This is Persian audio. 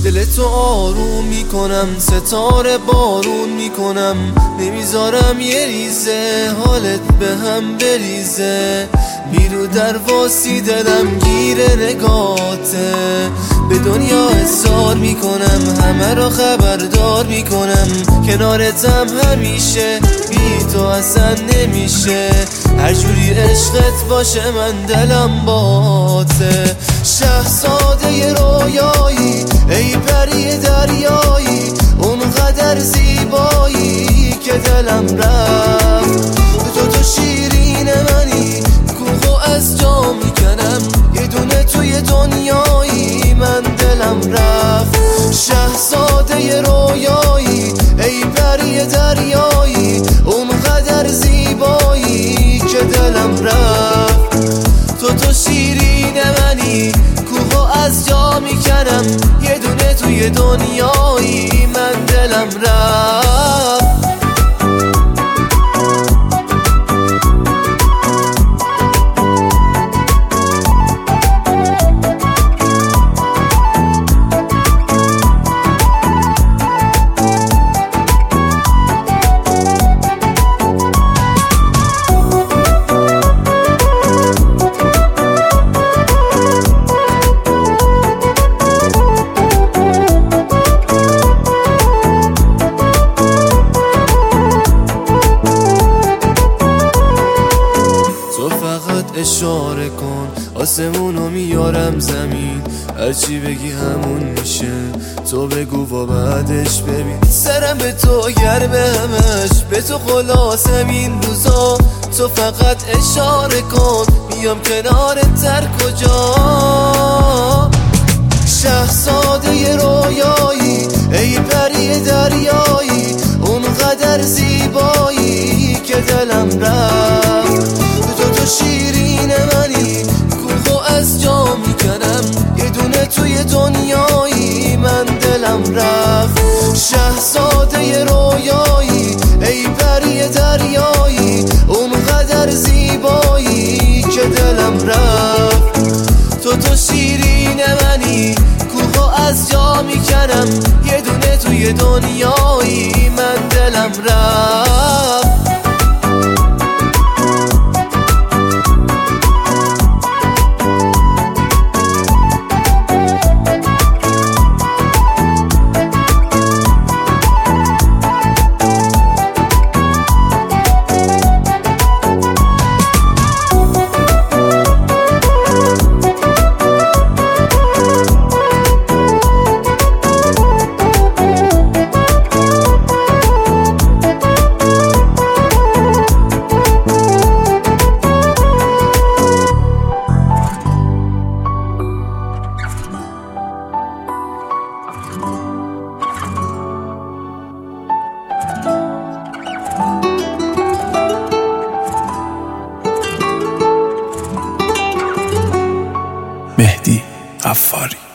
دلتو آروم میکنم، ستاره بارون میکنم، نمیذارم یه ریزه حالت به هم بریزه. میرو در واسی دلم گیره نگاته، به دنیا اصرار میکنم، همه را خبردار میکنم، کنارتم همیشه، بی تو اصلا نمیشه. هر جوری عشقت باشه من دلم باته. شهزاده رویایی، ای پری دریایی، اونقدر زیبایی که دلم رفت. تو شیرین منی، کوهو از جا میکنم، یه دونه توی دنیایی، من دلم رفت. شهزاده رویایی، ای پری دریایی، اونقدر زیبایی که دلم رفت. تو شیرین منی، کوهو از جا میکنم، یه دونه توی دنیایی، من دلم رفت. اشاره کن، آسمونو میارم زمین، هرچی بگی همون میشه، تو بگو و بعدش ببین. سرم به تو گرمه همش، به تو خلاصم این روزا، تو فقط اشاره کن، میام کنارت تر کجا. شهزاده رویایی، ای پری دریایی، اونقدر زیبایی که دلم رفت. تو شیرین منی، کوهو از جا میکنم، یه دونه توی دنیایی، من دلم رفت. شهزاده رویایی، ای پری دریایی، اونقدر زیبایی که دلم رفت. تو شیرین منی، کوهو از جا میکنم، یه دونه توی دنیایی، من دلم رفت. مهدی غفاری.